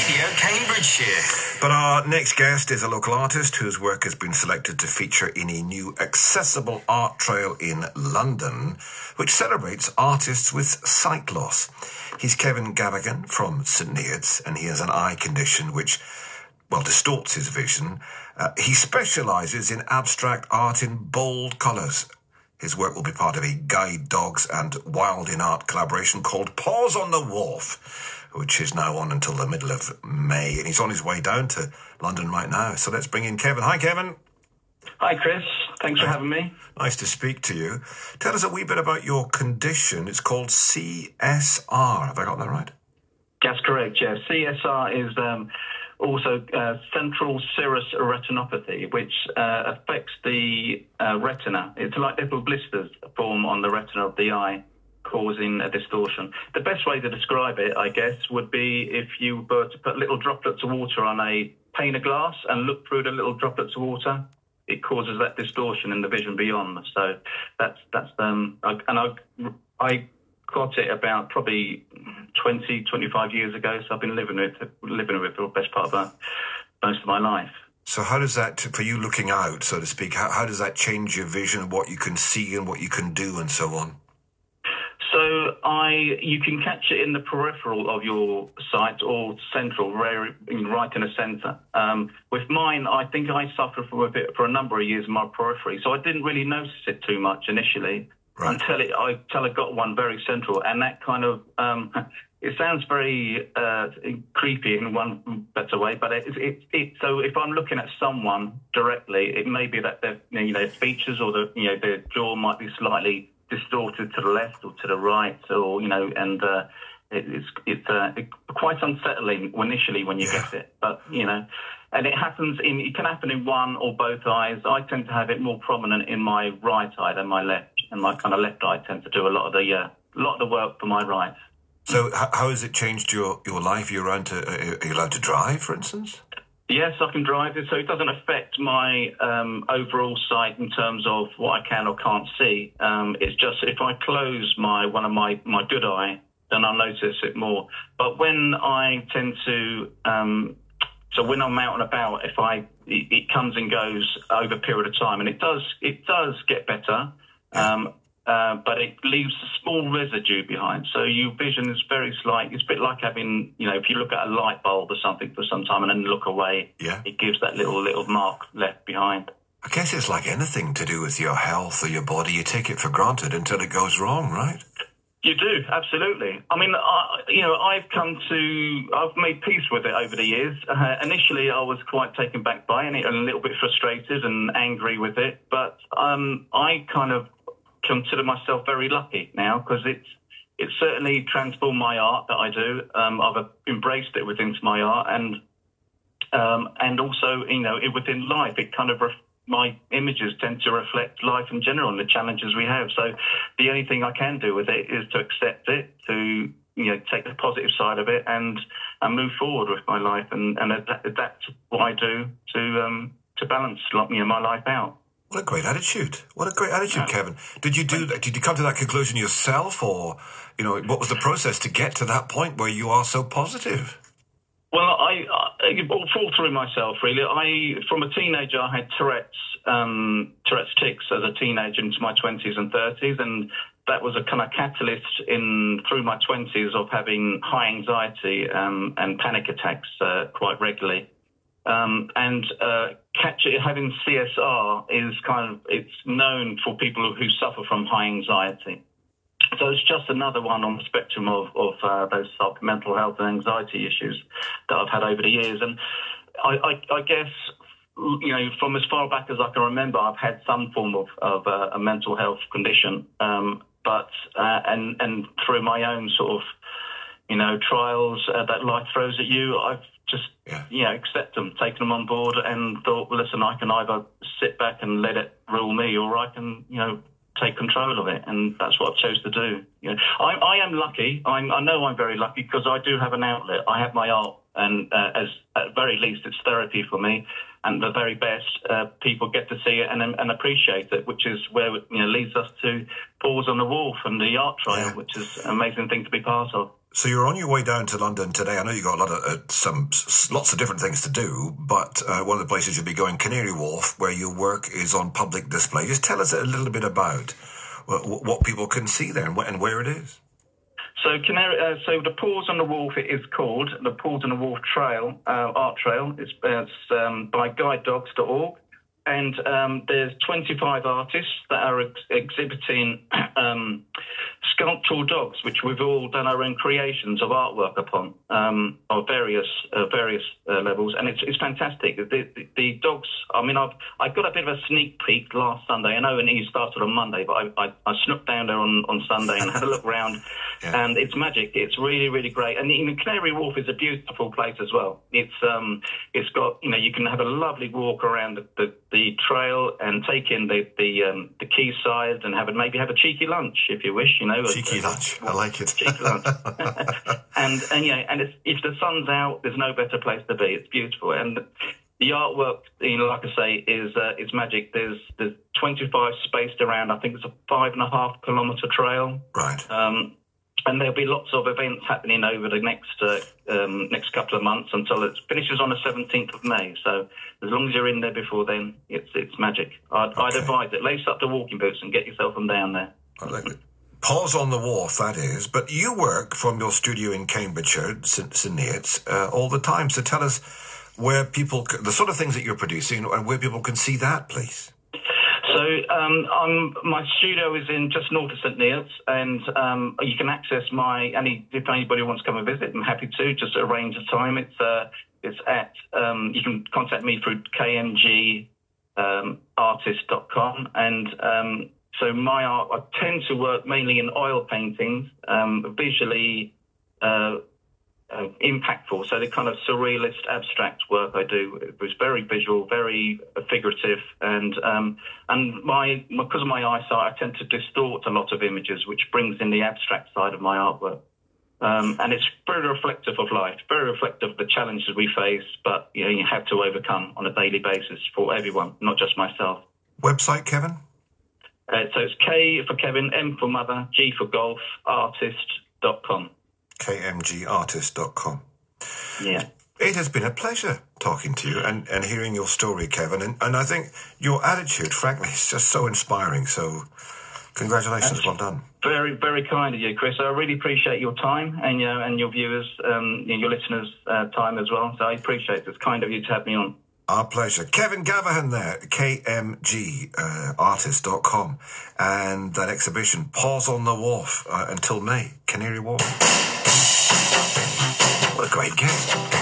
Radio Cambridgeshire. But our next guest is a local artist whose work has been selected to feature in a new accessible art trail in London, which celebrates artists with sight loss. He's Kevin Gavigan from St Neots, and he has an eye condition which, distorts his vision. He specialises in abstract art in bold colours. His work will be part of a Guide Dogs and Wild in Art collaboration called Paws on the Wharf, which is now on until the middle of May. And he's on his way down to London right now. So let's bring in Kevin. Hi, Kevin. Hi, Chris. Thanks for having me. Nice to speak to you. Tell us a wee bit about your condition. It's called CSR. Have I got that right? That's correct, yeah. CSR is also central serous retinopathy, which affects the retina. It's like little blisters form on the retina of the eye, causing a distortion. The best way to describe it, I guess, would be if you were to put little droplets of water on a pane of glass and look through the little droplets of water, it causes that distortion in the vision beyond. So I got it about probably 20, 25 years ago, so I've been living with it for the best part of most of my life. So how does that, for you looking out, so to speak, how does that change your vision, what you can see and what you can do and so on? So you can catch it in the peripheral of your sight or central, right in the centre. With mine, I think I suffered for a number of years in my periphery, so I didn't really notice it too much initially. Right. Until I got one very central, and that kind of it sounds very creepy in one better way, but so if I'm looking at someone directly, it may be that their features or their jaw might be slightly distorted to the left or to the right, or and it's quite unsettling initially when you get it, but and it can happen in one or both eyes. I tend to have it more prominent in my right eye than my left, and my kind of left eye tends to do a lot of the work for my right. So how has it changed your life? Are you allowed to drive, for instance? Yes, I can drive it, so it doesn't affect my overall sight in terms of what I can or can't see. It's just if I close my good eye, then I'll notice it more. But when I tend to so when I'm out and about, it comes and goes over a period of time, and it does get better, but it leaves a small residue behind. So your vision is very slight. It's a bit like having, if you look at a light bulb or something for some time and then look away, it gives that little mark left behind. I guess it's like anything to do with your health or your body. You take it for granted until it goes wrong, right? You do, absolutely. I mean, I've made peace with it over the years. Initially, I was quite taken back by it and a little bit frustrated and angry with it. But I kind of consider myself very lucky now, because it's certainly transformed my art that I do. I've embraced it within my art, and also, within life, it kind of my images tend to reflect life in general and the challenges we have. So the only thing I can do with it is to accept it, to take the positive side of it, and move forward with my life, and that's what I do to balance my life out. What a great attitude! What a great attitude, Kevin. Did you do that? Did you come to that conclusion yourself, or what was the process to get to that point where you are so positive? Well, I fall through myself, really. From a teenager, I had Tourette's tics as a teenager into my 20s and 30s, and that was a kind of catalyst through my 20s of having high anxiety and panic attacks quite regularly. Having CSR is it's known for people who suffer from high anxiety. So it's just another one on the spectrum of those mental health and anxiety issues that I've had over the years. And I guess, from as far back as I can remember, I've had some form of a mental health condition. But through my own sort of, trials that life throws at you, I've just, accept them, taken them on board, and thought, well, listen, I can either sit back and let it rule me, or I can, take control of it, and that's what I chose to do. I am lucky. I know I'm very lucky, because I do have an outlet. I have my art, and as at very least, it's therapy for me. And the very best, people get to see it and appreciate it, which is where leads us to Paws on the Wharf and the art trial, which is an amazing thing to be part of. So you're on your way down to London today. I know you've got a lot of lots of different things to do, but one of the places you'll be going, Canary Wharf, where your work is on public display. Just tell us a little bit about what people can see there and where it is. So so the Paws on the Wharf, it is called the Paws on the Wharf Trail, Art Trail. It's by guidedogs.org. And there's 25 artists that are exhibiting sculptural dogs, which we've all done our own creations of artwork upon, of various levels, and it's fantastic. The dogs. I mean, I got a bit of a sneak peek last Sunday. I know it started on Monday, but I snuck down there on Sunday and had a look round, and it's magic. It's really, really great. And even Canary Wharf is a beautiful place as well. It's got, you can have a lovely walk around the trail and take in the quayside and maybe have a cheeky lunch if you wish. Cheeky lunch, I like it. Cheeky lunch, and if the sun's out, there's no better place to be. It's beautiful, and the artwork, like I say, is magic. There's 25 spaced around. I think it's a 5.5 kilometre trail. Right. And there'll be lots of events happening over the next couple of months until it finishes on the 17th of May. So as long as you're in there before then, it's magic. I'd advise it. Lace up the walking boots and get yourself them down there. I like it. Paws on the Wharf, that is. But you work from your studio in Cambridgeshire, St Neots, all the time. So tell us where the sort of things that you're producing and where people can see that, please. So my studio is in just north of St Neots, and you can access if anybody wants to come and visit, I'm happy to just arrange a time. It's at you can contact me through kmgartist.com, and so my art, I tend to work mainly in oil paintings, visually impactful. So the kind of surrealist, abstract work I do, it was very visual, very figurative, and because of my eyesight, I tend to distort a lot of images, which brings in the abstract side of my artwork. And it's very reflective of life, very reflective of the challenges we face, but you have to overcome on a daily basis for everyone, not just myself. Website, Kevin? So it's K for Kevin, M for Mother, G for Golf, artist.com. kmgartist.com. Yeah. It has been a pleasure talking to you and hearing your story, Kevin. And I think your attitude, frankly, is just so inspiring. So congratulations, well done. Very, very kind of you, Chris. I really appreciate your time and your viewers, your listeners' time as well. So I appreciate it. It's kind of you to have me on. Our pleasure. Kevin Gavahan there, kmgartist.com. And that exhibition, Paws on the Wharf, until May, Canary Wharf. What a great guest.